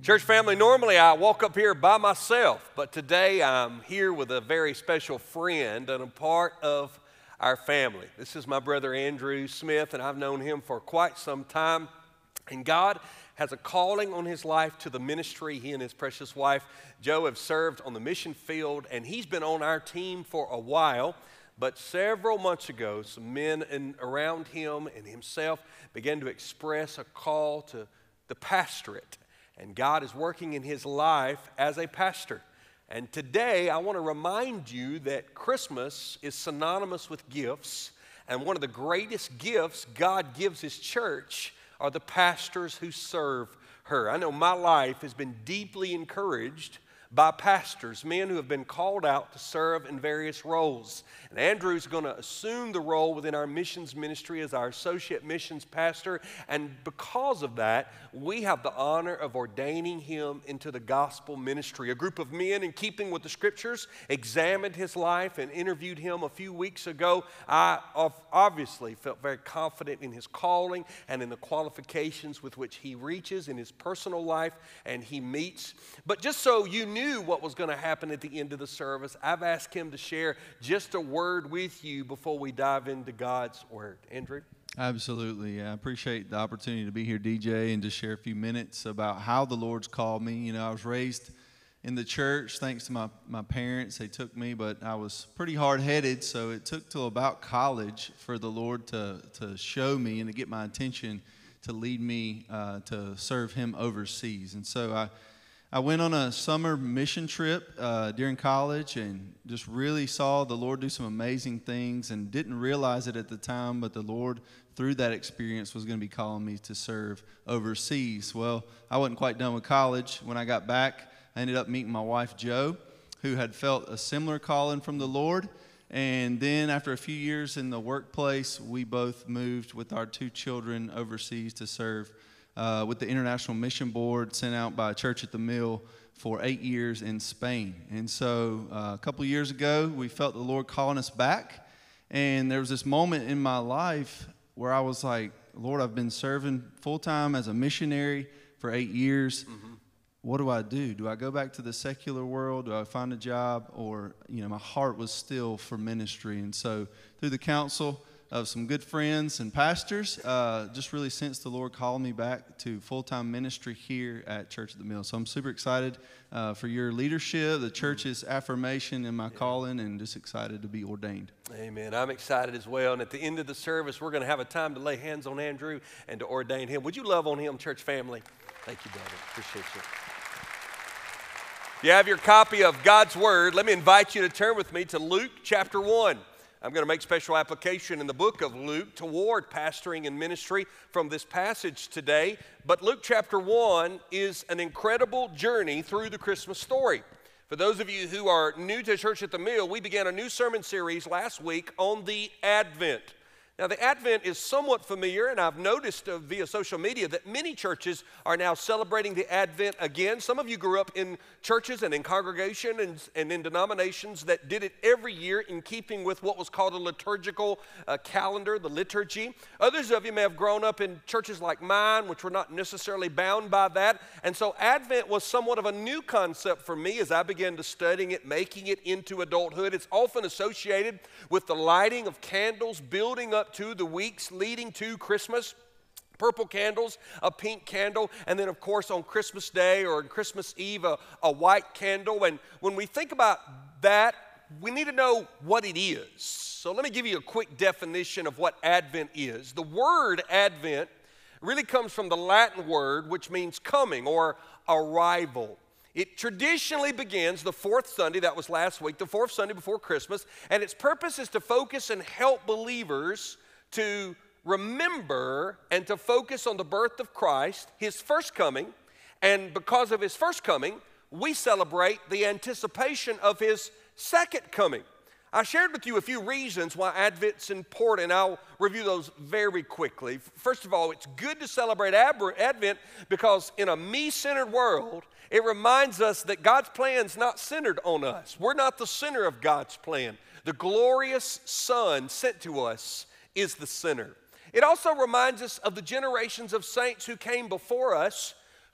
Church family, normally I walk up here by myself, but today I'm here with a very special friend and a part of our family. This is my brother Andrew Smith, and I've known him for quite some time. And God has a calling on his life to the ministry. He and his precious wife, Joe, have served on the mission field, and he's been on our team for a while. But several months ago, some men around him and himself began to express a call to the pastorate. And God is working in his life as a pastor. And today, I want to remind you that Christmas is synonymous with gifts. And one of the greatest gifts God gives his church are the pastors who serve her. I know my life has been deeply encouraged by pastors, men who have been called out to serve in various roles. And Andrew's going to assume the role within our missions ministry as our associate missions pastor. And because of that, we have the honor of ordaining him into the gospel ministry. A group of men, in keeping with the scriptures, examined his life and interviewed him a few weeks ago. I obviously felt very confident in his calling and in the qualifications with which he reaches in his personal life and he meets. But just so you knew what was going to happen at the end of the service, I've asked him to share just a word with you before we dive into God's word. Andrew? Absolutely. I appreciate the opportunity to be here, DJ, and just share a few minutes about how the Lord's called me. You know, I was raised in the church thanks to my parents. They took me, but I was pretty hard-headed, so it took till about college for the Lord to show me and to get my attention to lead me to serve him overseas. And so I went on a summer mission trip during college and just really saw the Lord do some amazing things and didn't realize it at the time, but the Lord, through that experience, was going to be calling me to serve overseas. Well, I wasn't quite done with college. When I got back, I ended up meeting my wife, Joe, who had felt a similar calling from the Lord. And then after a few years in the workplace, we both moved with our 2 children overseas to serve with the International Mission Board, sent out by a church at the Mill for 8 years in Spain. And so a couple of years ago, we felt the Lord calling us back. And there was this moment in my life where I was like, Lord, I've been serving full-time as a missionary for 8 years. Mm-hmm. What do I do? Do I go back to the secular world? Do I find a job? Or, my heart was still for ministry. And so through the counsel of some good friends and pastors, just really sensed the Lord calling me back to full-time ministry here at Church at the Mill. So I'm super excited for your leadership, the church's affirmation in my calling, and just excited to be ordained. Amen. I'm excited as well. And at the end of the service, we're going to have a time to lay hands on Andrew and to ordain him. Would you love on him, church family? Thank you, brother. Appreciate you. If you have your copy of God's Word, let me invite you to turn with me to Luke chapter 1. I'm going to make special application in the book of Luke toward pastoring and ministry from this passage today. But Luke chapter 1 is an incredible journey through the Christmas story. For those of you who are new to Church at the Mill, we began a new sermon series last week on the Advent. Now, the Advent is somewhat familiar, and I've noticed via social media that many churches are now celebrating the Advent again. Some of you grew up in churches and in congregation and in denominations that did it every year in keeping with what was called a liturgical calendar, the liturgy. Others of you may have grown up in churches like mine, which were not necessarily bound by that. And so Advent was somewhat of a new concept for me as I began to studying it, making it into adulthood. It's often associated with the lighting of candles, building up to the weeks leading to Christmas. Purple candles, a pink candle, and then of course on Christmas Day or on Christmas Eve, a white candle. And when we think about that, we need to know what it is. So let me give you a quick definition of what Advent is. The word Advent really comes from the Latin word which means coming or arrival. It traditionally begins the 4th Sunday, that was last week, the 4th Sunday before Christmas, and its purpose is to focus and help believers to remember and to focus on the birth of Christ, his first coming, and because of his first coming, we celebrate the anticipation of his second coming. I shared with you a few reasons why Advent's important. I'll review those very quickly. First of all, it's good to celebrate Advent because in a me-centered world, it reminds us that God's plan's not centered on us. We're not the center of God's plan. The glorious Son sent to us is the center. It also reminds us of the generations of saints who came before us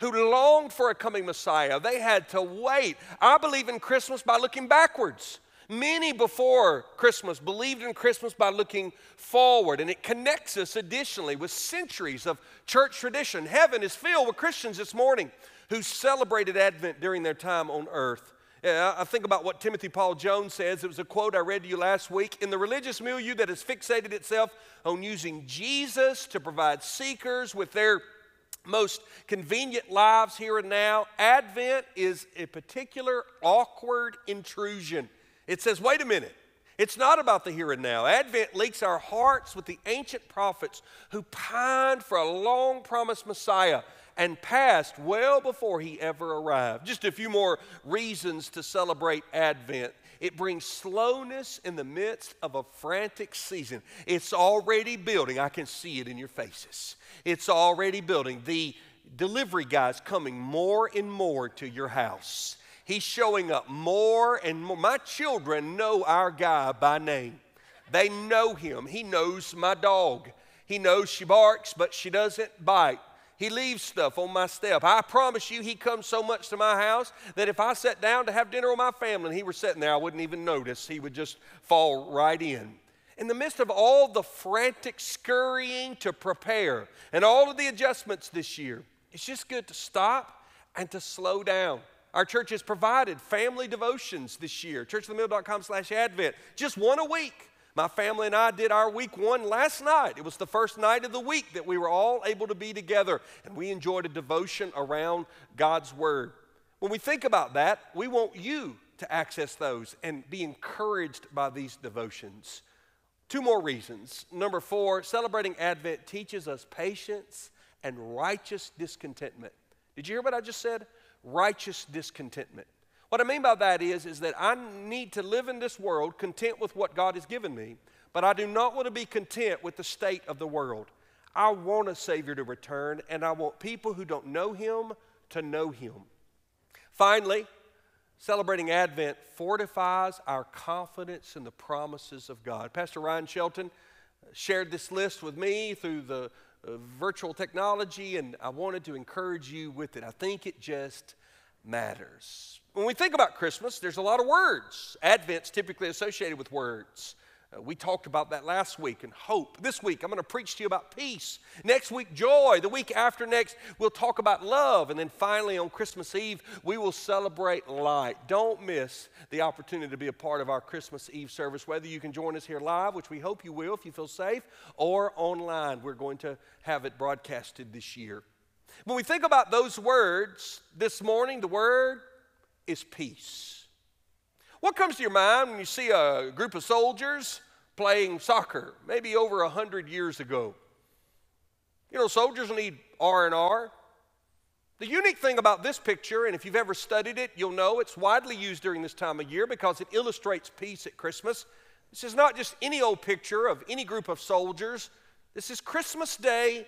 who longed for a coming Messiah. They had to wait. I believe in Christmas by looking backwards. Many before Christmas believed in Christmas by looking forward, and it connects us additionally with centuries of church tradition. Heaven is filled with Christians this morning who celebrated Advent during their time on earth. I think about what Timothy Paul Jones says. It was a quote I read to you last week. In the religious milieu that has fixated itself on using Jesus to provide seekers with their most convenient lives here and now, Advent is a particular awkward intrusion. It says, wait a minute, it's not about the here and now. Advent links our hearts with the ancient prophets who pined for a long-promised Messiah and passed well before he ever arrived. Just a few more reasons to celebrate Advent. It brings slowness in the midst of a frantic season. It's already building. I can see it in your faces. It's already building. The delivery guy's coming more and more to your house. He's showing up more and more. My children know our guy by name. They know him. He knows my dog. He knows she barks, but she doesn't bite. He leaves stuff on my step. I promise you, he comes so much to my house that if I sat down to have dinner with my family and he were sitting there, I wouldn't even notice. He would just fall right in. In the midst of all the frantic scurrying to prepare and all of the adjustments this year, it's just good to stop and to slow down. Our church has provided family devotions this year, churchofthemill.com/Advent, just one a week. My family and I did our week one last night. It was the first night of the week that we were all able to be together, and we enjoyed a devotion around God's Word. When we think about that, we want you to access those and be encouraged by these devotions. Two more reasons. Number 4, celebrating Advent teaches us patience and righteous discontentment. Did you hear what I just said? Righteous discontentment. What I mean by that is that I need to live in this world content with what God has given me, but I do not want to be content with the state of the world. I want a Savior to return, and I want people who don't know Him to know Him. Finally, celebrating Advent fortifies our confidence in the promises of God. Pastor Ryan Shelton shared this list with me through the virtual technology, and I wanted to encourage you with it. I think it just matters. When we think about Christmas, there's a lot of words. Advent's typically associated with words. We talked about that last week, and hope. This week, I'm going to preach to you about peace. Next week, joy. The week after next, we'll talk about love. And then finally, on Christmas Eve, we will celebrate light. Don't miss the opportunity to be a part of our Christmas Eve service, whether you can join us here live, which we hope you will if you feel safe, or online. We're going to have it broadcasted this year. When we think about those words this morning, the word is peace. What comes to your mind when you see a group of soldiers playing soccer, maybe over 100 years ago? You know, soldiers need R&R. The unique thing about this picture, and if you've ever studied it, you'll know it's widely used during this time of year because it illustrates peace at Christmas. This is not just any old picture of any group of soldiers. This is Christmas Day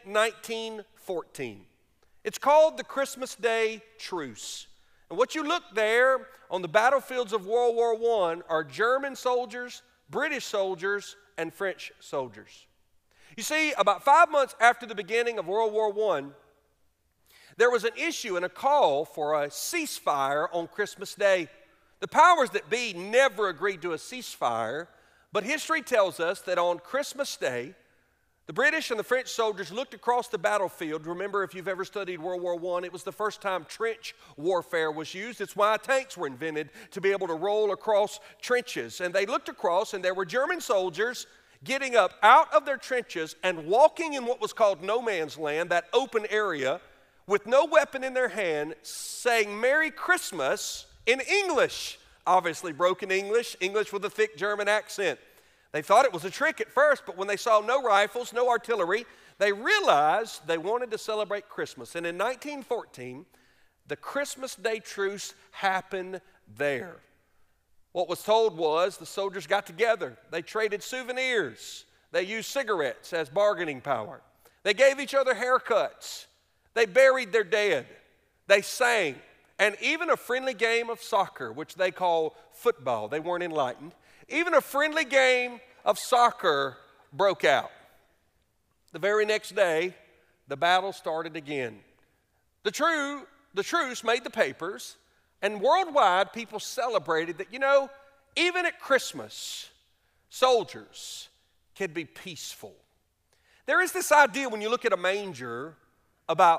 1914. It's called the Christmas Day Truce. And what you look there on the battlefields of World War I are German soldiers, British soldiers, and French soldiers. You see, about 5 months after the beginning of World War I, there was an issue and a call for a ceasefire on Christmas Day. The powers that be never agreed to a ceasefire, but history tells us that on Christmas Day, the British and the French soldiers looked across the battlefield. Remember, if you've ever studied World War I, it was the first time trench warfare was used. It's why tanks were invented, to be able to roll across trenches. And they looked across, and there were German soldiers getting up out of their trenches and walking in what was called no man's land, that open area, with no weapon in their hand, saying Merry Christmas in English. Obviously broken English, English with a thick German accent. They thought it was a trick at first, but when they saw no rifles, no artillery, they realized they wanted to celebrate Christmas. And in 1914, the Christmas Day Truce happened there. What was told was the soldiers got together. They traded souvenirs. They used cigarettes as bargaining power. They gave each other haircuts. They buried their dead. They sang. And even a friendly game of soccer, which they call football. They weren't enlightened. Even a friendly game of soccer broke out. The very next day, the battle started again. The truce made the papers, and worldwide people celebrated that, even at Christmas, soldiers can be peaceful. There is this idea when you look at a manger about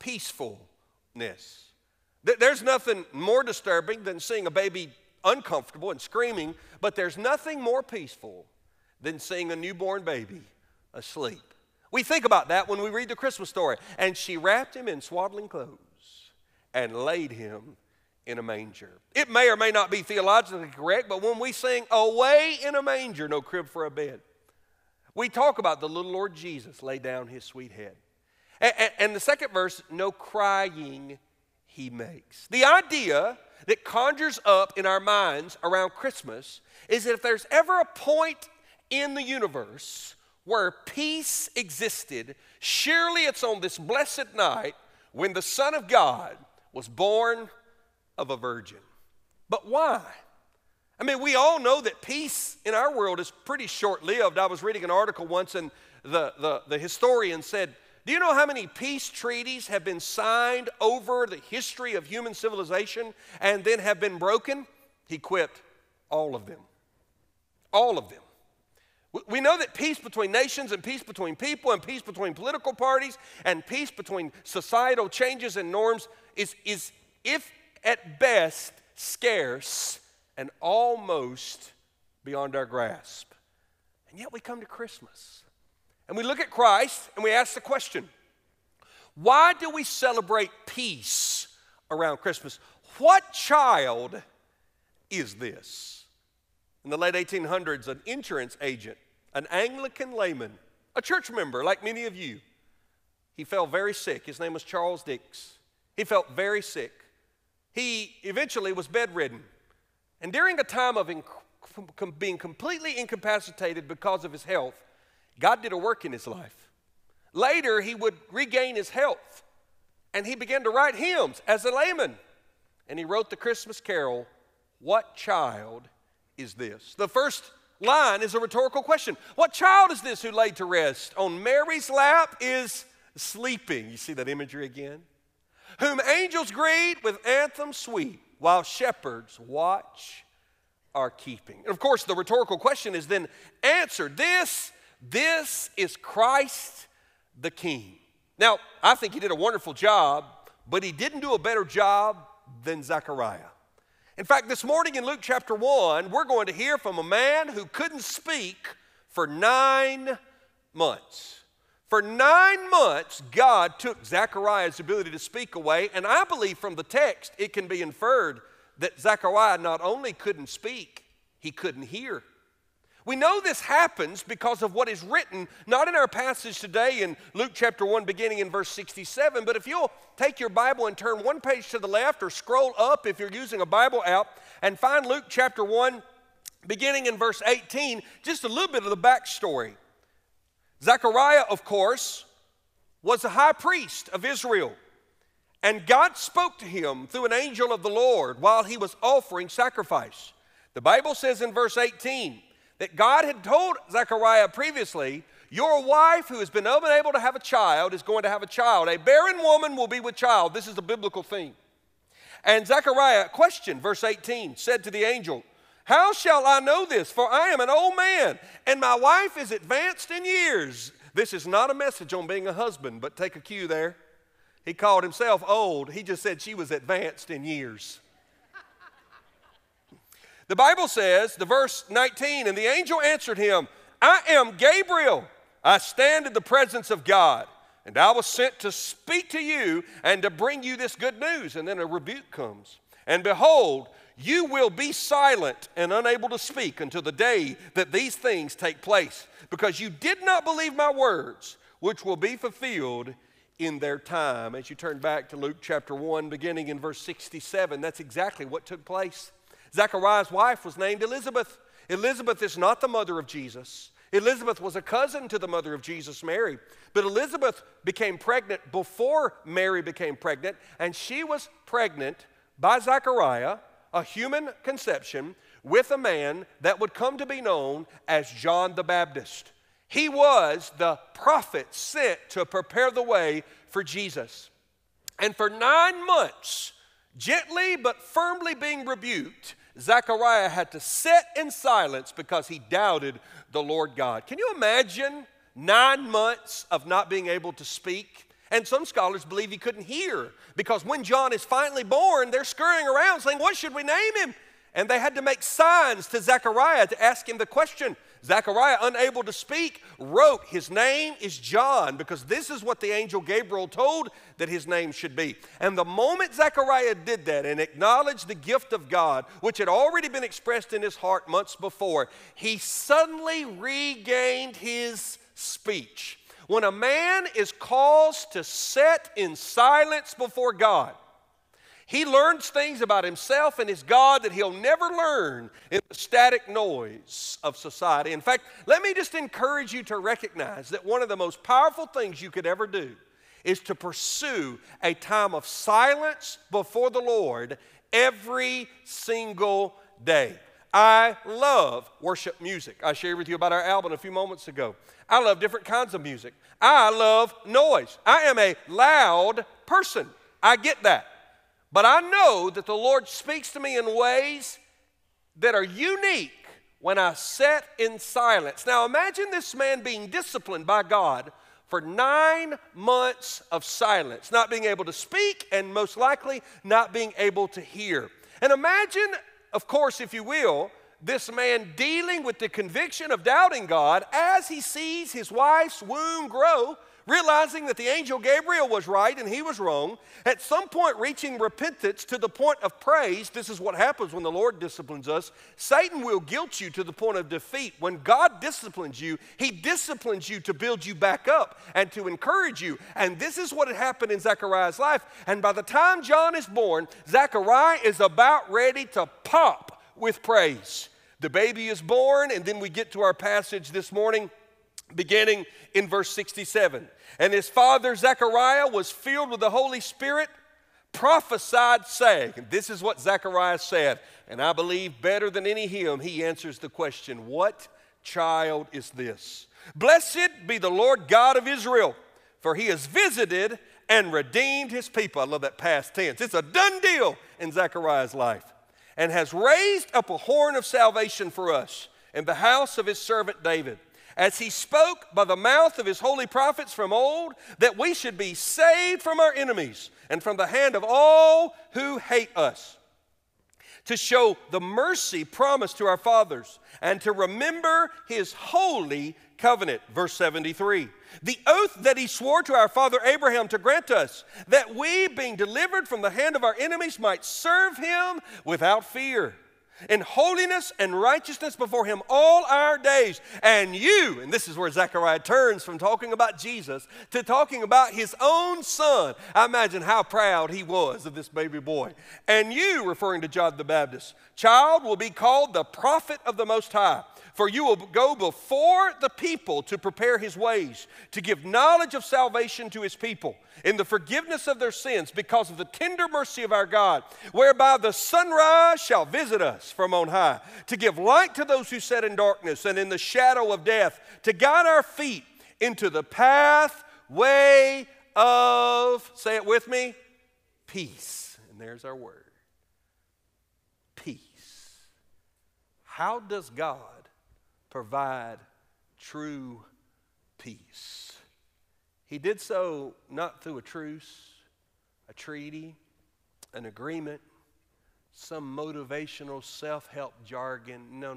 peacefulness. There's nothing more disturbing than seeing a baby uncomfortable and screaming, but there's nothing more peaceful than seeing a newborn baby asleep. We think about that when we read the Christmas story. And she wrapped him in swaddling clothes and laid him in a manger. It may or may not be theologically correct, but when we sing, "Away in a manger, no crib for a bed," we talk about the little Lord Jesus lay down his sweet head. And the second verse, "no crying he makes." The idea that conjures up in our minds around Christmas is that if there's ever a point in the universe where peace existed, surely it's on this blessed night when the Son of God was born of a virgin. But why? I mean, we all know that peace in our world is pretty short-lived. I was reading an article once, and the historian said, do you know how many peace treaties have been signed over the history of human civilization and then have been broken? He quipped, all of them. All of them. We know that peace between nations and peace between people and peace between political parties and peace between societal changes and norms is if at best, scarce and almost beyond our grasp. And yet we come to Christmas and we look at Christ and we ask the question, why do we celebrate peace around Christmas? What child is this? In the late 1800s, an insurance agent, an Anglican layman, a church member like many of you, he fell very sick. His name was Charles Dix. He felt very sick. He eventually was bedridden. And during a time of being completely incapacitated because of his health, God did a work in his life. Later, he would regain his health, and he began to write hymns as a layman. And he wrote the Christmas carol, "What Child is This?" The first line is a rhetorical question. What child is this who laid to rest on Mary's lap is sleeping? You see that imagery again? Whom angels greet with anthems sweet, while shepherds watch are keeping. And of course, the rhetorical question is then answered. This is Christ the King. Now, I think he did a wonderful job, but he didn't do a better job than Zechariah. In fact, this morning in Luke chapter 1, we're going to hear from a man who couldn't speak for 9 months. For 9 months, God took Zechariah's ability to speak away, and I believe from the text it can be inferred that Zechariah not only couldn't speak, he couldn't hear. We know this happens because of what is written, not in our passage today in Luke chapter 1 beginning in verse 67, but if you'll take your Bible and turn one page to the left or scroll up if you're using a Bible app and find Luke chapter 1 beginning in verse 18, just a little bit of the backstory. Zechariah, of course, was the high priest of Israel, and God spoke to him through an angel of the Lord while he was offering sacrifice. The Bible says in verse 18, that God had told Zechariah previously, your wife who has been unable to have a child is going to have a child. A barren woman will be with child. This is a biblical theme. And Zechariah questioned, verse 18, said to the angel, how shall I know this? For I am an old man, and my wife is advanced in years. This is not a message on being a husband, but take a cue there. He called himself old. He just said she was advanced in years. The Bible says, the verse 19, and the angel answered him, I am Gabriel. I stand in the presence of God, and I was sent to speak to you and to bring you this good news. And then a rebuke comes. And behold, you will be silent and unable to speak until the day that these things take place, because you did not believe my words, which will be fulfilled in their time. As you turn back to Luke chapter 1, beginning in verse 67, that's exactly what took place. Zechariah's wife was named Elizabeth. Elizabeth is not the mother of Jesus. Elizabeth was a cousin to the mother of Jesus, Mary. But Elizabeth became pregnant before Mary became pregnant, and she was pregnant by Zechariah, a human conception, with a man that would come to be known as John the Baptist. He was the prophet sent to prepare the way for Jesus. And for 9 months, gently but firmly being rebuked, Zechariah had to sit in silence because he doubted the Lord God. Can you imagine 9 months of not being able to speak? And some scholars believe he couldn't hear because when John is finally born, they're scurrying around saying, what should we name him? And they had to make signs to Zechariah to ask him the question. Zechariah, unable to speak, wrote, his name is John, because this is what the angel Gabriel told that his name should be. And the moment Zechariah did that and acknowledged the gift of God, which had already been expressed in his heart months before, he suddenly regained his speech. When a man is caused to sit in silence before God, he learns things about himself and his God that he'll never learn in the static noise of society. In fact, let me just encourage you to recognize that one of the most powerful things you could ever do is to pursue a time of silence before the Lord every single day. I love worship music. I shared with you about our album a few moments ago. I love different kinds of music. I love noise. I am a loud person. I get that. But I know that the Lord speaks to me in ways that are unique when I sit in silence. Now imagine this man being disciplined by God for 9 months of silence, not being able to speak and most likely not being able to hear. And imagine, of course, if you will, this man dealing with the conviction of doubting God as he sees his wife's womb grow, realizing that the angel Gabriel was right and he was wrong, at some point reaching repentance to the point of praise. This is what happens when the Lord disciplines us. Satan will guilt you to the point of defeat. When God disciplines you, he disciplines you to build you back up and to encourage you. And this is what had happened in Zechariah's life. And by the time John is born, Zechariah is about ready to pop with praise. The baby is born, and then we get to our passage this morning, beginning in verse 67. And his father Zechariah was filled with the Holy Spirit, prophesied saying, and this is what Zechariah said, and I believe better than any hymn, he answers the question, what child is this? Blessed be the Lord God of Israel, for he has visited and redeemed his people. I love that past tense. It's a done deal in Zechariah's life. And has raised up a horn of salvation for us in the house of his servant David, as he spoke by the mouth of his holy prophets from old, that we should be saved from our enemies and from the hand of all who hate us, to show the mercy promised to our fathers and to remember his holy covenant. Verse 73. The oath that he swore to our father Abraham to grant us, that we, being delivered from the hand of our enemies, might serve him without fear, in holiness and righteousness before him all our days. And you, and this is where Zechariah turns from talking about Jesus to talking about his own son. I imagine how proud he was of this baby boy. And you, referring to John the Baptist, child, will be called the prophet of the Most High. For you will go before the people to prepare his ways, to give knowledge of salvation to his people, in the forgiveness of their sins, because of the tender mercy of our God, whereby the sunrise shall visit us from on high, to give light to those who sit in darkness and in the shadow of death, to guide our feet into the pathway of, say it with me, peace. And there's our word. Peace. How does God provide true peace? He did so not through a truce, a treaty, an agreement, some motivational self-help jargon. No.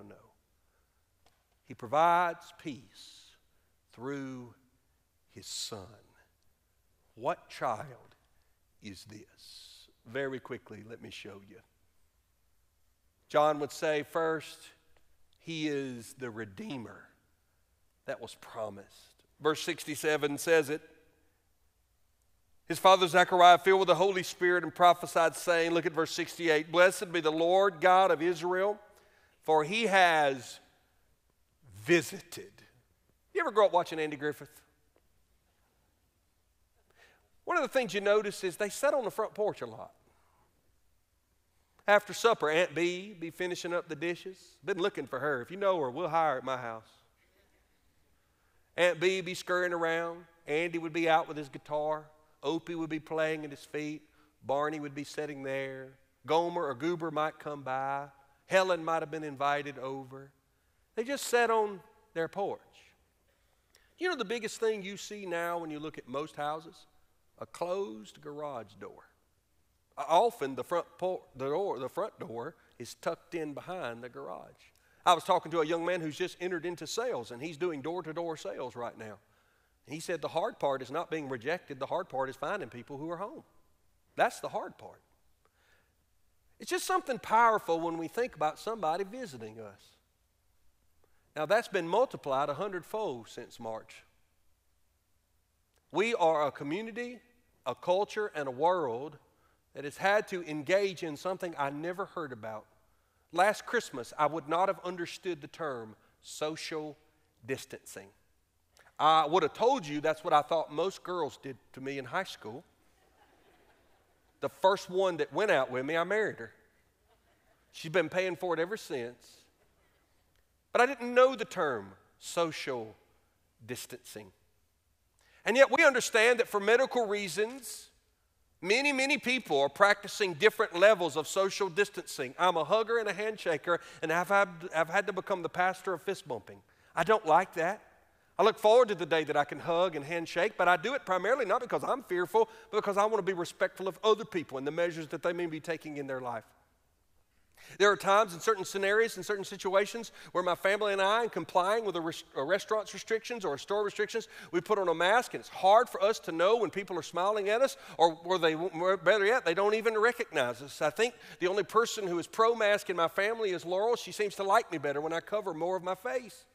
He provides peace through his son. What child is this? Very quickly, let me show you. John would say first, he is the Redeemer that was promised. Verse 67 says it. His father Zechariah, filled with the Holy Spirit, and prophesied, saying, look at verse 68, blessed be the Lord God of Israel, for he has visited. You ever grow up watching Andy Griffith? One of the things you notice is they sat on the front porch a lot. After supper, Aunt B be finishing up the dishes. Been looking for her. If you know her, we'll hire her at my house. Aunt B be scurrying around. Andy would be out with his guitar. Opie would be playing at his feet. Barney would be sitting there. Gomer or Goober might come by. Helen might have been invited over. They just sat on their porch. You know the biggest thing you see now when you look at most houses? A closed garage door. Often the front door is tucked in behind the garage. I was talking to a young man who's just entered into sales, and he's doing door-to-door sales right now. He said the hard part is not being rejected. The hard part is finding people who are home. That's the hard part. It's just something powerful when we think about somebody visiting us. Now that's been multiplied 100-fold since March. We are a community, a culture, and a world that has had to engage in something I never heard about. Last Christmas, I would not have understood the term social distancing. I would have told you that's what I thought most girls did to me in high school. The first one that went out with me, I married her. She's been paying for it ever since. But I didn't know the term social distancing. And yet we understand that for medical reasons, many people are practicing different levels of social distancing. I'm a hugger and a handshaker, and I've had to become the pastor of fist bumping. I don't like that. I look forward to the day that I can hug and handshake, but I do it primarily not because I'm fearful, but because I want to be respectful of other people and the measures that they may be taking in their life. There are times in certain scenarios, in certain situations, where my family and I, in complying with a restaurant's restrictions or a store restrictions, we put on a mask, and it's hard for us to know when people are smiling at us, or better yet, they don't even recognize us. I think the only person who is pro-mask in my family is Laurel. She seems to like me better when I cover more of my face.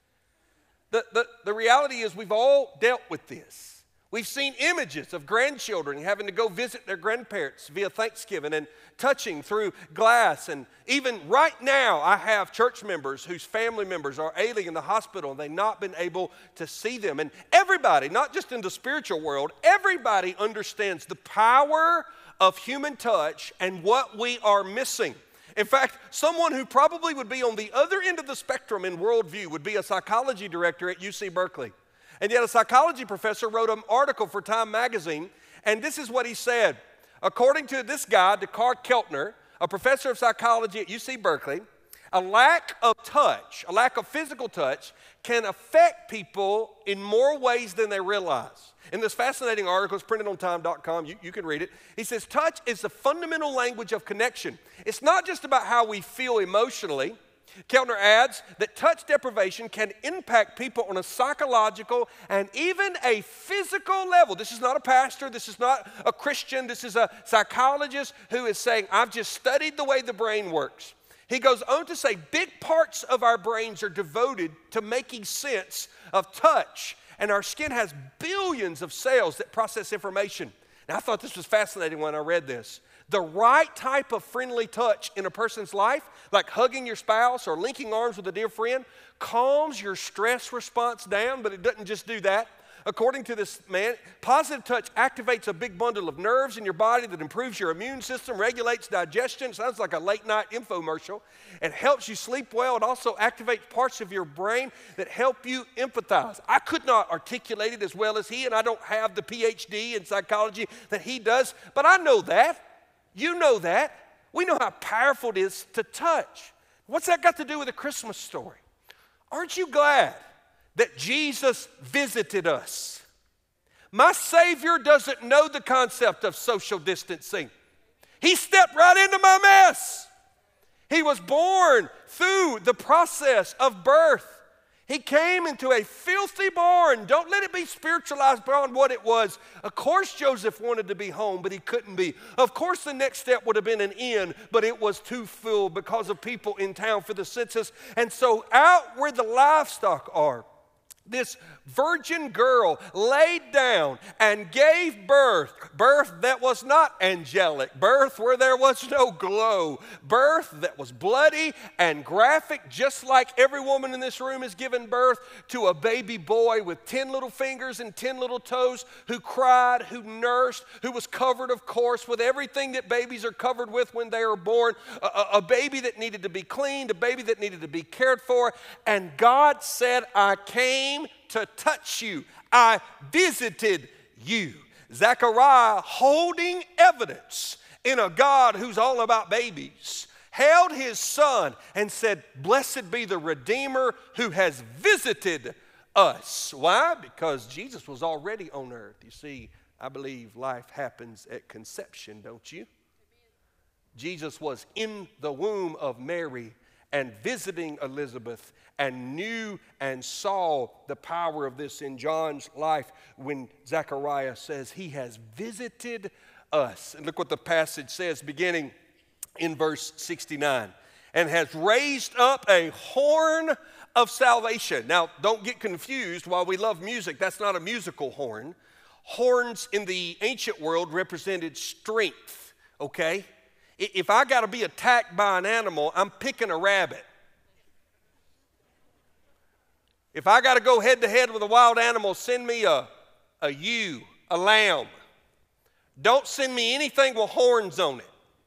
The reality is we've all dealt with this. We've seen images of grandchildren having to go visit their grandparents via Thanksgiving and touching through glass. And even right now, I have church members whose family members are ailing in the hospital and they've not been able to see them. And everybody, not just in the spiritual world, everybody understands the power of human touch and what we are missing. In fact, someone who probably would be on the other end of the spectrum in worldview would be a psychology director at UC Berkeley. And yet a psychology professor wrote an article for Time magazine, and this is what he said. According to this guy, Descartes Keltner, a professor of psychology at UC Berkeley, a lack of touch, a lack of physical touch, can affect people in more ways than they realize. In this fascinating article, it's printed on time.com, you can read it. He says, touch is the fundamental language of connection. It's not just about how we feel emotionally. Keltner adds that touch deprivation can impact people on a psychological and even a physical level. This is not a pastor, this is not a Christian, this is a psychologist who is saying, I've just studied the way the brain works. He goes on to say big parts of our brains are devoted to making sense of touch, and our skin has billions of cells that process information. Now, I thought this was fascinating when I read this. The right type of friendly touch in a person's life, like hugging your spouse or linking arms with a dear friend, calms your stress response down, but it doesn't just do that. According to this man, positive touch activates a big bundle of nerves in your body that improves your immune system, regulates digestion. Sounds like a late-night infomercial. It helps you sleep well. It also activates parts of your brain that help you empathize. I could not articulate it as well as he, and I don't have the PhD in psychology that he does, but I know that. You know that. We know how powerful it is to touch. What's that got to do with a Christmas story? Aren't you glad that Jesus visited us? My Savior doesn't know the concept of social distancing. He stepped right into my mess. He was born through the process of birth. He came into a filthy barn. Don't let it be spiritualized beyond what it was. Of course Joseph wanted to be home, but he couldn't be. Of course the next step would have been an inn, but it was too full because of people in town for the census. And so out where the livestock are, this virgin girl laid down and gave birth that was not angelic, birth where there was no glow, birth that was bloody and graphic, just like every woman in this room has given birth to a baby boy with 10 little fingers and 10 little toes, who cried, who nursed, who was covered, of course, with everything that babies are covered with when they are born, a baby that needed to be cleaned, a baby that needed to be cared for. And God said, I came to touch you. I visited you. Zechariah, holding evidence in a God who's all about babies, held his son and said, "Blessed be the Redeemer who has visited us." Why? Because Jesus was already on earth. You see, I believe life happens at conception, don't you? Jesus was in the womb of Mary and visiting Elizabeth and knew and saw the power of this in John's life when Zechariah says he has visited us. And look what the passage says beginning in verse 69. And has raised up a horn of salvation. Now, don't get confused. While we love music, that's not a musical horn. Horns in the ancient world represented strength, okay? If I got to be attacked by an animal, I'm picking a rabbit. If I got to go head to head with a wild animal, send me a ewe, a lamb. Don't send me anything with horns on it.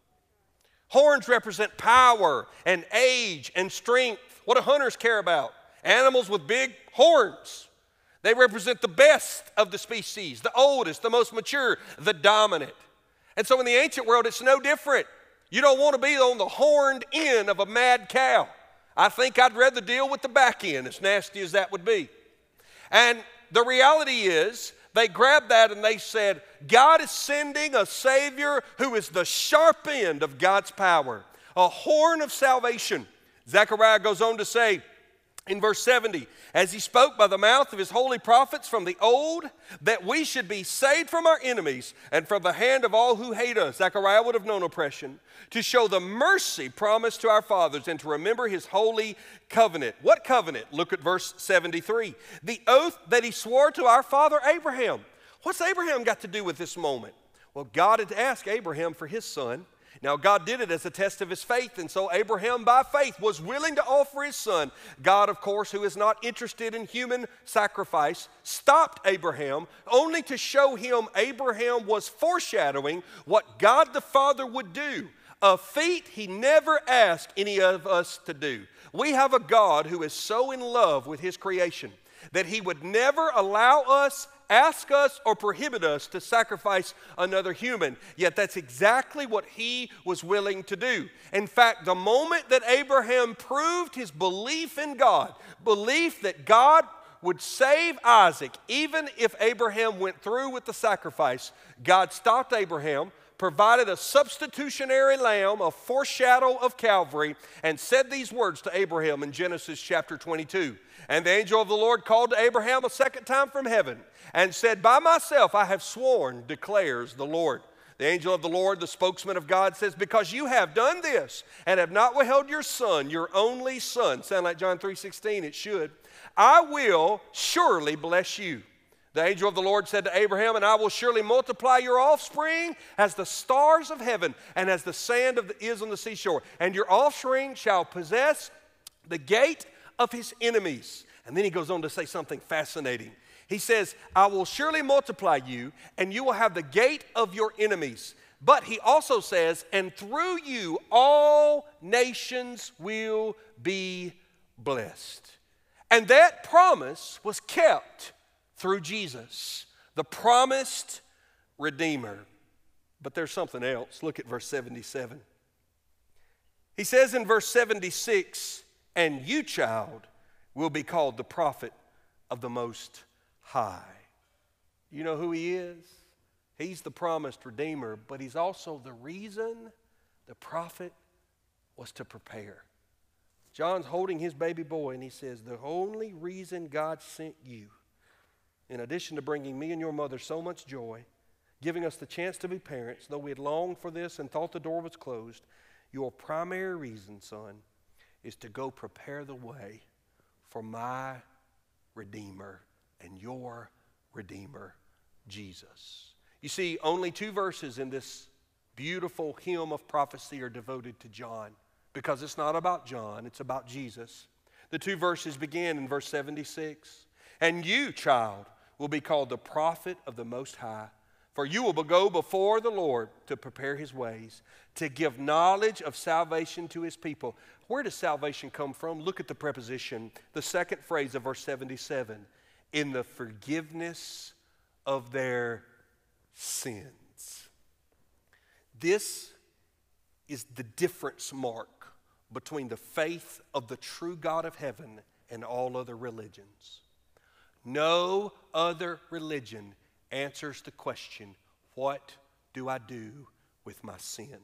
Horns represent power and age and strength. What do hunters care about? Animals with big horns. They represent the best of the species, the oldest, the most mature, the dominant. And so in the ancient world, it's no different. You don't want to be on the horned end of a mad cow. I think I'd rather deal with the back end, as nasty as that would be. And the reality is, they grabbed that and they said, God is sending a Savior who is the sharp end of God's power, a horn of salvation. Zechariah goes on to say in verse 70, as he spoke by the mouth of his holy prophets from the old, that we should be saved from our enemies and from the hand of all who hate us. Zechariah would have known oppression, to show the mercy promised to our fathers and to remember his holy covenant. What covenant? Look at verse 73. The oath that he swore to our father Abraham. What's Abraham got to do with this moment? Well, God had asked Abraham for his son. Now, God did it as a test of his faith, and so Abraham, by faith, was willing to offer his son. God, of course, who is not interested in human sacrifice, stopped Abraham only to show him Abraham was foreshadowing what God the Father would do, a feat he never asked any of us to do. We have a God who is so in love with his creation that he would never allow us, ask us, or prohibit us to sacrifice another human. Yet that's exactly what he was willing to do. In fact, the moment that Abraham proved his belief in God, belief that God would save Isaac, even if Abraham went through with the sacrifice, God stopped Abraham, provided a substitutionary lamb, a foreshadow of Calvary, and said these words to Abraham in Genesis chapter 22. And the angel of the Lord called to Abraham a second time from heaven and said, by myself I have sworn, declares the Lord. The angel of the Lord, the spokesman of God, says, because you have done this and have not withheld your son, your only son. Sound like John 3:16? It should. I will surely bless you. The angel of the Lord said to Abraham, and I will surely multiply your offspring as the stars of heaven and as the sand is on the seashore. And your offspring shall possess the gate of his enemies. And then he goes on to say something fascinating. He says, I will surely multiply you, and you will have the gate of your enemies. But he also says, and through you all nations will be blessed. And that promise was kept through Jesus, the promised Redeemer. But there's something else. Look at verse 77. He says in verse 76, and you, child, will be called the prophet of the Most High. You know who he is? He's the promised Redeemer, but he's also the reason the prophet was to prepare. John's holding his baby boy, and he says, the only reason God sent you, in addition to bringing me and your mother so much joy, giving us the chance to be parents, though we had longed for this and thought the door was closed, your primary reason, son, is to go prepare the way for my Redeemer and your Redeemer, Jesus. You see, only 2 verses in this beautiful hymn of prophecy are devoted to John, because it's not about John, it's about Jesus. The 2 verses begin in verse 76. And you, child, will be called the prophet of the Most High, for you will go before the Lord to prepare his ways, to give knowledge of salvation to his people. Where does salvation come from? Look at the preposition, the second phrase of verse 77. In the forgiveness of their sins. This is the difference mark between the faith of the true God of heaven and all other religions. No other religion answers the question, what do I do with my sin?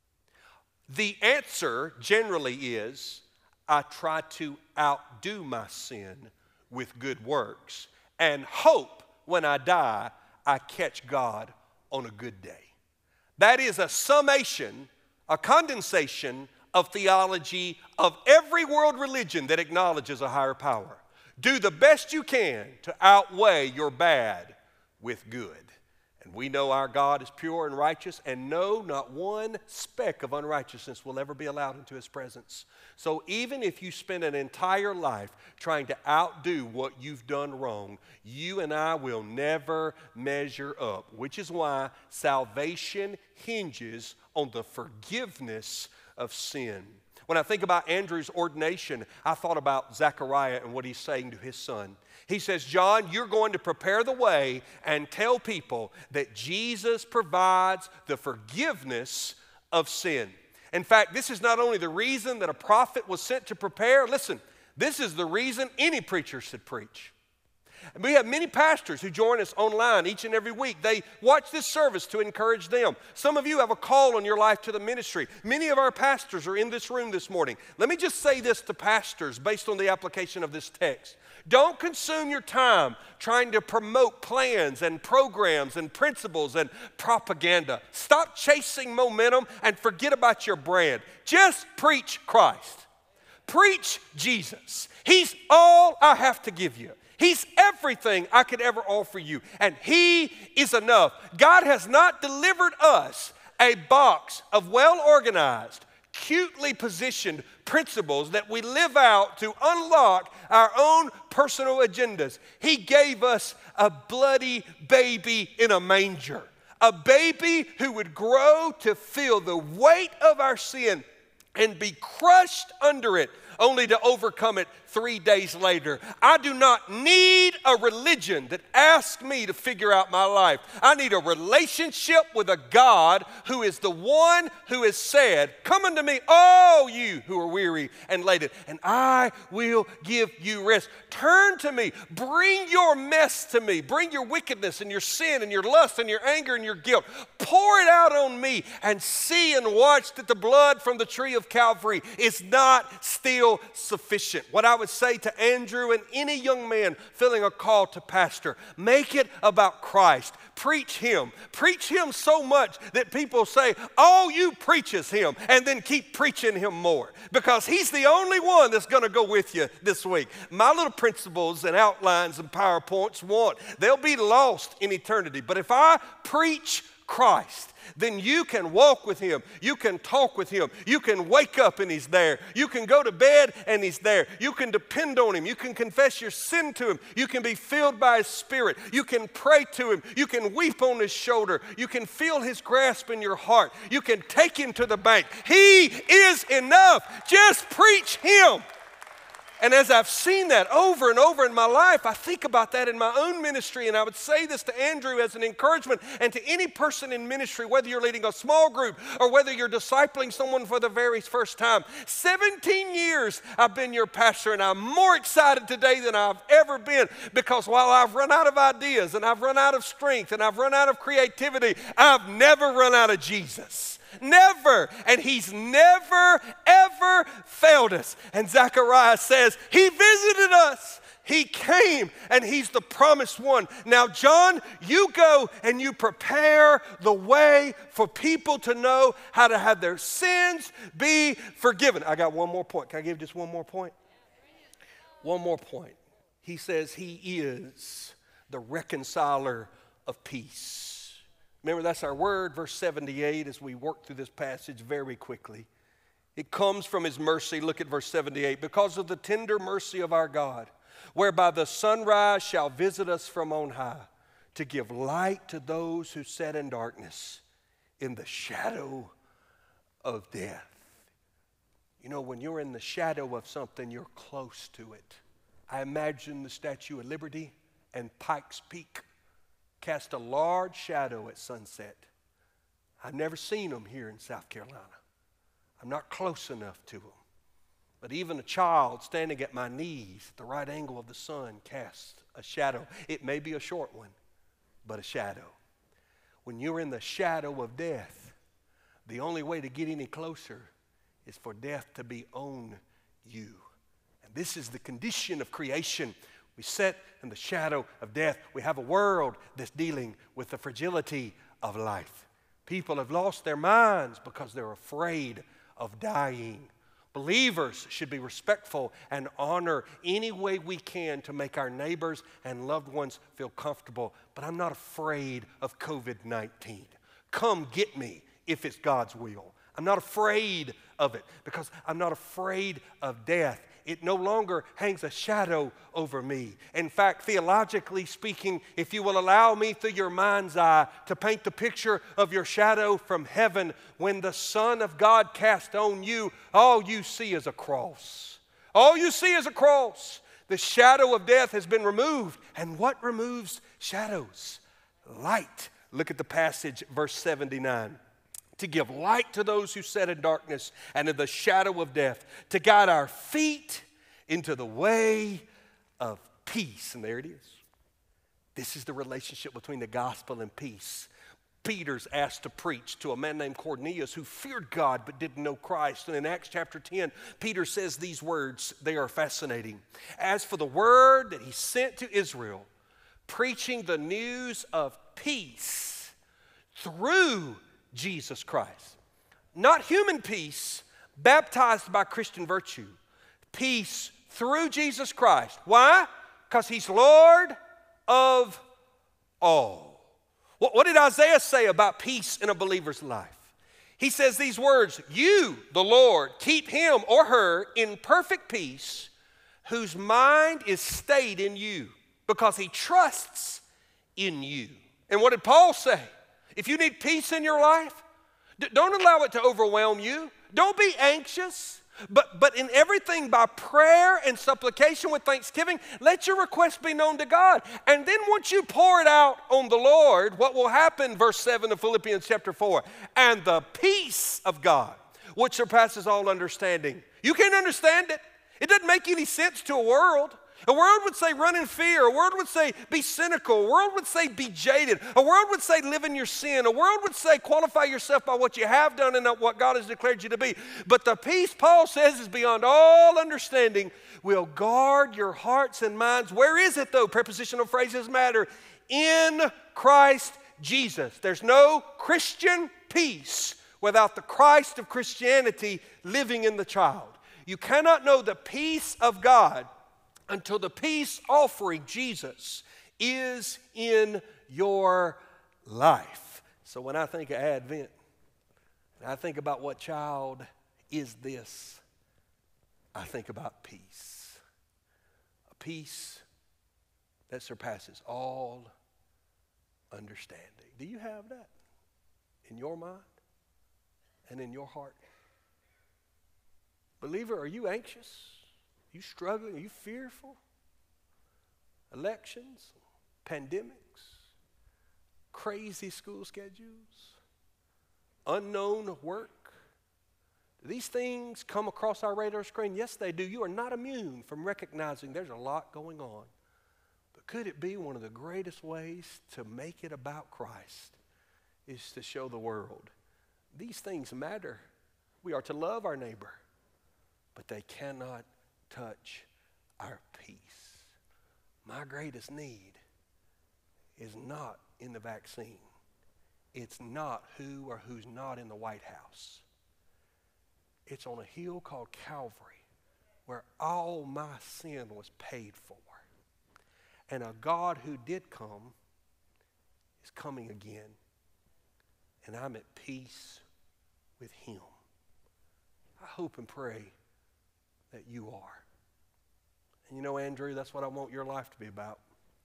The answer generally is, I try to outdo my sin with good works and hope when I die I catch God on a good day. That is a summation, a condensation of theology of every world religion that acknowledges a higher power. Do the best you can to outweigh your bad with good. And we know our God is pure and righteous, and no, not one speck of unrighteousness will ever be allowed into His presence. So even if you spend an entire life trying to outdo what you've done wrong, you and I will never measure up, which is why salvation hinges on the forgiveness of sin. When I think about Andrew's ordination, I thought about Zechariah and what he's saying to his son. He says, John, you're going to prepare the way and tell people that Jesus provides the forgiveness of sin. In fact, this is not only the reason that a prophet was sent to prepare. Listen, this is the reason any preacher should preach. And we have many pastors who join us online each and every week. They watch this service to encourage them. Some of you have a call on your life to the ministry. Many of our pastors are in this room this morning. Let me just say this to pastors based on the application of this text. Don't consume your time trying to promote plans and programs and principles and propaganda. Stop chasing momentum and forget about your brand. Just preach Christ. Preach Jesus. He's all I have to give you. He's everything I could ever offer you, and He is enough. God has not delivered us a box of well-organized, cutely positioned principles that we live out to unlock our own personal agendas. He gave us a bloody baby in a manger, a baby who would grow to feel the weight of our sin and be crushed under it, only to overcome it 3 days later. I do not need a religion that asks me to figure out my life. I need a relationship with a God who is the one who has said, come unto me, all you who are weary and laden, and I will give you rest. Turn to me. Bring your mess to me. Bring your wickedness and your sin and your lust and your anger and your guilt. Pour it out on me and see and watch that the blood from the tree of Calvary is not still sufficient. What I would say to Andrew and any young man feeling a call to pastor, make it about Christ. Preach Him. Preach Him so much that people say, all you preach is Him, and then keep preaching Him more, because He's the only one that's going to go with you this week. My little principles and outlines and PowerPoints they'll be lost in eternity. But if I preach Christ, then you can walk with Him. You can talk with Him. You can wake up and He's there. You can go to bed and He's there. You can depend on Him. You can confess your sin to Him. You can be filled by His Spirit. You can pray to Him. You can weep on His shoulder. You can feel His grasp in your heart. You can take Him to the bank. He is enough. Just preach Him. And as I've seen that over and over in my life, I think about that in my own ministry, and I would say this to Andrew as an encouragement and to any person in ministry, whether you're leading a small group or whether you're discipling someone for the very first time. 17 years I've been your pastor, and I'm more excited today than I've ever been, because while I've run out of ideas and I've run out of strength and I've run out of creativity, I've never run out of Jesus. Never. And He's never, ever failed us. And Zechariah says, He visited us. He came, and He's the promised one. Now, John, you go and you prepare the way for people to know how to have their sins be forgiven. I got one more point. Can I give just one more point? One more point. He says He is the reconciler of peace. Remember, that's our word, verse 78, as we work through this passage very quickly. It comes from His mercy. Look at verse 78. Because of the tender mercy of our God, whereby the sunrise shall visit us from on high, to give light to those who sat in darkness, in the shadow of death. You know, when you're in the shadow of something, you're close to it. I imagine the Statue of Liberty and Pikes Peak cast a large shadow at sunset. I've never seen them here in South Carolina. I'm not close enough to them. But even a child standing at my knees at the right angle of the sun casts a shadow. It may be a short one, but a shadow. When you're in the shadow of death, the only way to get any closer is for death to be on you. And this is the condition of creation. We sit in the shadow of death. We have a world that's dealing with the fragility of life. People have lost their minds because they're afraid of dying. Believers should be respectful and honor any way we can to make our neighbors and loved ones feel comfortable. But I'm not afraid of COVID-19. Come get me if it's God's will. I'm not afraid of it because I'm not afraid of death. It no longer hangs a shadow over me. In fact, theologically speaking, if you will allow me through your mind's eye to paint the picture of your shadow from heaven, when the Son of God cast on you, all you see is a cross. All you see is a cross. The shadow of death has been removed. And what removes shadows? Light. Look at the passage, verse 79. To give light to those who sit in darkness and in the shadow of death, to guide our feet into the way of peace. And there it is. This is the relationship between the gospel and peace. Peter's asked to preach to a man named Cornelius who feared God but didn't know Christ. And in Acts chapter 10, Peter says these words. They are fascinating. As for the word that he sent to Israel, preaching the news of peace through Jesus Christ. Not human peace, baptized by Christian virtue. Peace through Jesus Christ. Why? Because he's Lord of all. What did Isaiah say about peace in a believer's life? He says these words, you, the Lord, keep him or her in perfect peace, whose mind is stayed in you, because he trusts in you. And what did Paul say? If you need peace in your life, don't allow it to overwhelm you. Don't be anxious, but in everything by prayer and supplication with thanksgiving, let your requests be known to God. And then once you pour it out on the Lord, what will happen, verse 7 of Philippians chapter 4, and the peace of God, which surpasses all understanding. You can't understand it. It doesn't make any sense to a world. A world would say run in fear. A world would say be cynical. A world would say be jaded. A world would say live in your sin. A world would say qualify yourself by what you have done and not what God has declared you to be. But the peace, Paul says, is beyond all understanding, will guard your hearts and minds. Where is it though? Prepositional phrases matter. In Christ Jesus. There's no Christian peace without the Christ of Christianity living in the child. You cannot know the peace of God until the peace offering, Jesus, is in your life. So when I think of Advent, and I think about what child is this, I think about peace. A peace that surpasses all understanding. Do you have that in your mind and in your heart? Believer, are you anxious? Are you struggling? Are you fearful? Elections, pandemics, crazy school schedules, unknown work. Do these things come across our radar screen? Yes, they do. You are not immune from recognizing there's a lot going on. But could it be one of the greatest ways to make it about Christ is to show the world these things matter. We are to love our neighbor, but they cannot touch our peace. My greatest need is not in the vaccine. It's not who or who's not in the White House. It's on a hill called Calvary where all my sin was paid for. And a God who did come is coming again. And I'm at peace with him. I hope and pray that you are. And you know, Andrew, that's what I want your life to be about.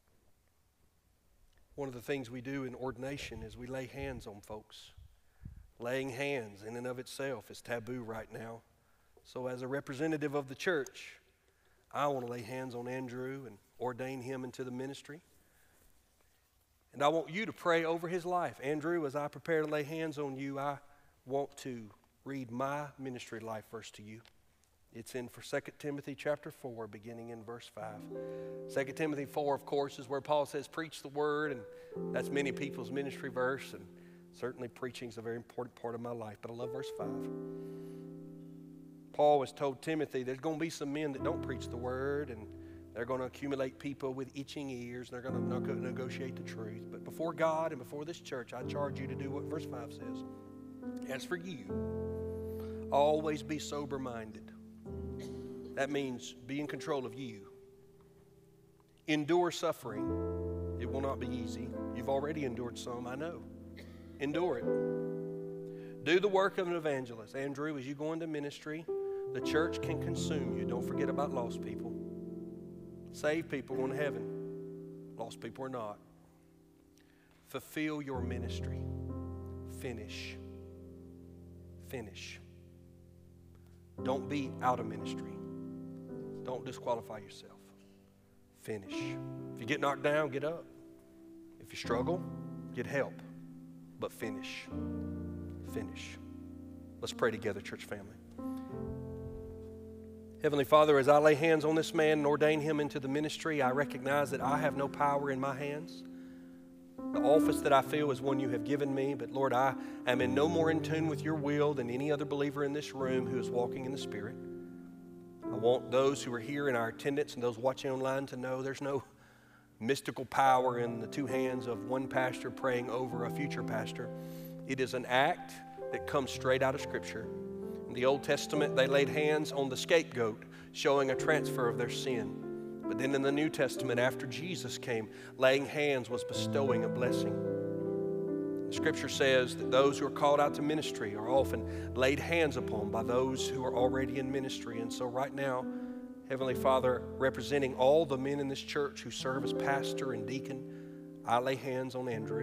One of the things we do in ordination is we lay hands on folks. Laying hands in and of itself is taboo right now. So as a representative of the church, I want to lay hands on Andrew and ordain him into the ministry. And I want you to pray over his life. Andrew, as I prepare to lay hands on you, I want to read my ministry life verse to you. It's in 2 Timothy chapter 4, beginning in verse 5. 2 Timothy 4, of course, is where Paul says, preach the word, and that's many people's ministry verse, and certainly preaching is a very important part of my life, but I love verse 5. Paul has told Timothy there's going to be some men that don't preach the word, and they're going to accumulate people with itching ears, and they're going to negotiate the truth. But before God and before this church, I charge you to do what verse 5 says. As for you, always be sober-minded. That means be in control of you. Endure suffering. It will not be easy. You've already endured some, I know. Endure it. Do the work of an evangelist. Andrew, as you go into ministry, the church can consume you. Don't forget about lost people. Saved people going to heaven. Lost people are not. Fulfill your ministry. Finish. Finish. Don't be out of ministry. Don't disqualify yourself. Finish. If you get knocked down, get up. If you struggle, get help. But finish. Finish. Let's pray together, church family. Heavenly Father, as I lay hands on this man and ordain him into the ministry, I recognize that I have no power in my hands. The office that I feel is one you have given me, but Lord, I am in no more in tune with your will than any other believer in this room who is walking in the Spirit. I want those who are here in our attendance and those watching online to know there's no mystical power in the two hands of one pastor praying over a future pastor. It is an act that comes straight out of Scripture. In the Old Testament, they laid hands on the scapegoat, showing a transfer of their sin. But then in the New Testament, after Jesus came, laying hands was bestowing a blessing. The Scripture says that those who are called out to ministry are often laid hands upon by those who are already in ministry. And so right now, Heavenly Father, representing all the men in this church who serve as pastor and deacon, I lay hands on Andrew.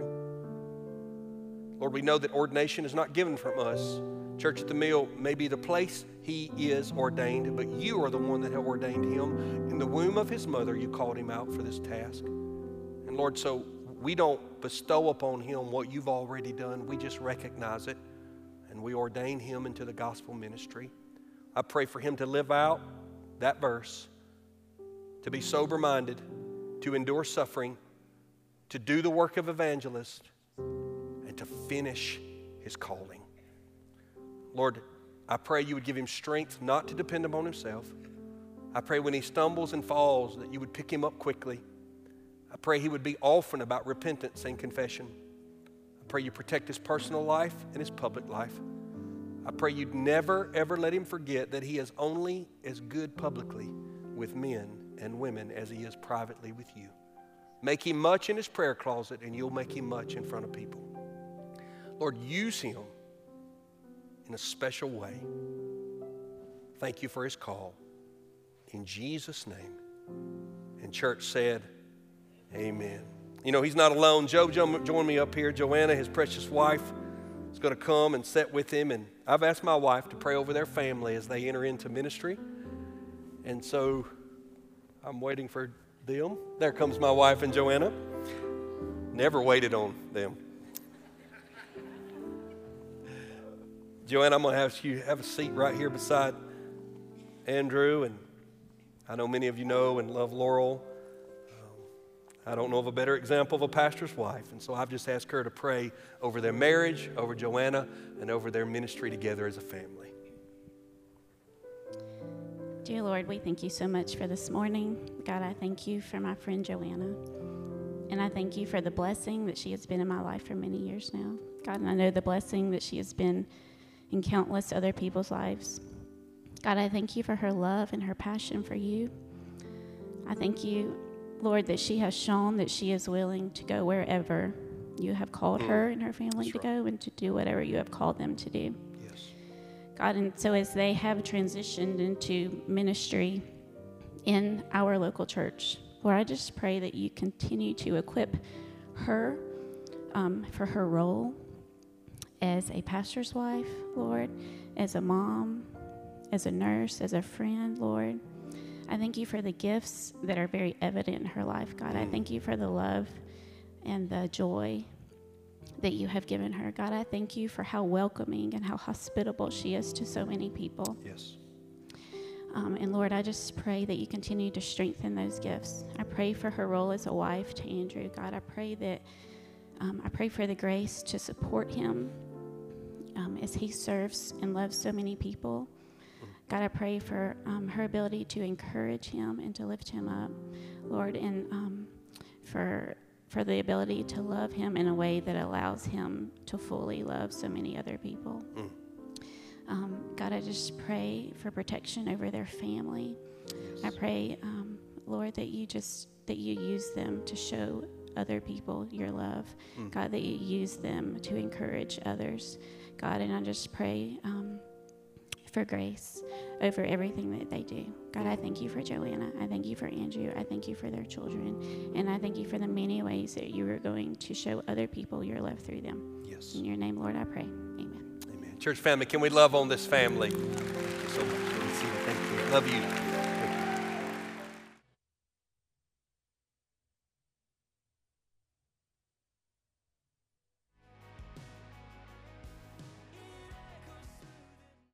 Lord, we know that ordination is not given from us. Church at the Mill may be the place he is ordained, but you are the one that have ordained him. In the womb of his mother, you called him out for this task. And Lord, so we don't bestow upon him what you've already done. We just recognize it, and we ordain him into the gospel ministry. I pray for him to live out that verse, to be sober-minded, to endure suffering, to do the work of evangelist, and to finish his calling. Lord, I pray you would give him strength not to depend upon himself. I pray when he stumbles and falls that you would pick him up quickly. I pray he would be often about repentance and confession. I pray you protect his personal life and his public life. I pray you'd never, ever let him forget that he is only as good publicly with men and women as he is privately with you. Make him much in his prayer closet, and you'll make him much in front of people. Lord, use him in a special way. Thank you for his call. In Jesus' name. And church said, amen. You know, he's not alone. Joe joined me up here. Joanna, his precious wife, is going to come and sit with him. And I've asked my wife to pray over their family as they enter into ministry. And so I'm waiting for them. There comes my wife and Joanna. Never waited on them. Joanna, I'm going to ask you to have a seat right here beside Andrew. And I know many of you know and love Laurel. I don't know of a better example of a pastor's wife. And so I've just asked her to pray over their marriage, over Joanna, and over their ministry together as a family. Dear Lord, we thank you so much for this morning. God, I thank you for my friend Joanna. And I thank you for the blessing that she has been in my life for many years now. God, and I know the blessing that she has been in countless other people's lives. God, I thank you for her love and her passion for you. I thank you, Lord, that she has shown that she is willing to go wherever you have called her and her family to go and to do whatever you have called them to do. Yes. God, and so as they have transitioned into ministry in our local church, Lord, I just pray that you continue to equip her for her role as a pastor's wife, Lord, as a mom, as a nurse, as a friend, Lord. I thank you for the gifts that are very evident in her life, God. I thank you for the love and the joy that you have given her. God, I thank you for how welcoming and how hospitable she is to so many people. Yes. And Lord, I just pray that you continue to strengthen those gifts. I pray for her role as a wife to Andrew. God, I pray for the grace to support him as he serves and loves so many people. God, I pray for her ability to encourage him and to lift him up, Lord, and for the ability to love him in a way that allows him to fully love so many other people. God, I just pray for protection over their family. I pray, Lord, that you use them to show other people your love. God, that you use them to encourage others. God, and I just pray for grace over everything that they do. God, I thank you for Joanna. I thank you for Andrew. I thank you for their children. And I thank you for the many ways that you are going to show other people your love through them. Yes. In your name, Lord, I pray. Amen. Amen. Church family, can we love on this family? Thank you so much. Thank you. Love you.